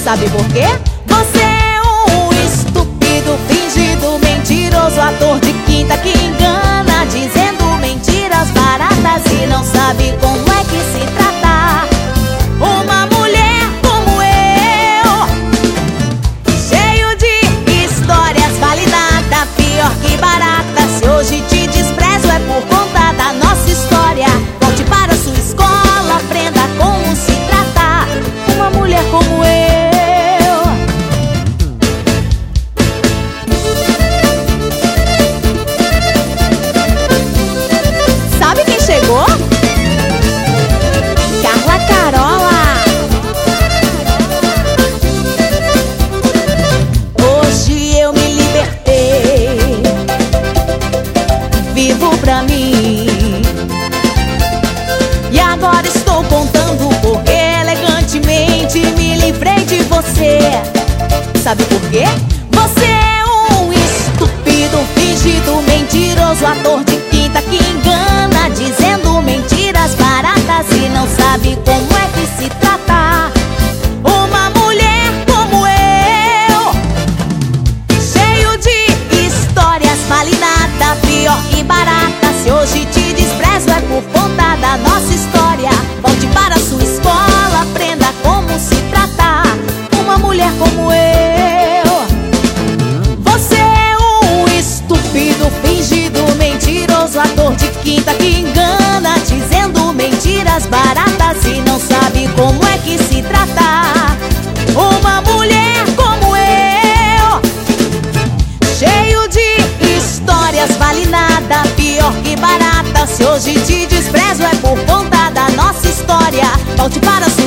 Sabe por quê? Você é um estúpido, fingido, mentiroso, ator de quinta que engana, dizendo mentiras baratas e não sabe como é que se trata. Uma mulher como eu, cheio de histórias, vale nada, pior que barata. Se hoje te desprezo é por conta da nossa história. Volte para sua escola, aprenda como se tratar. Uma mulher como eu. Sabe quem chegou? Carla Carola. Hoje eu me libertei, vivo pra mim, e agora estou contando porque elegantemente me livrei de você. Sabe por quê? Você é um estúpido, fingido, mentiroso, ator de quinta que engana, dizendo mentiras baratas e não sabe como é que se trata. Uma mulher como eu, cheio de histórias, vale nada, pior que barata. Se hoje te desprezo é por conta da nossa história. Volte para sua escola, aprenda como se tratar. Uma mulher como eu. Você é um estúpido, fingido, mentiroso, ator de quinta que engana, dizendo mentiras baratas e não sabe como é que se trata. Uma mulher como eu, cheio de histórias, vale nada, pior que barata. Se hoje te desprezo é por conta da nossa história. Volte para sua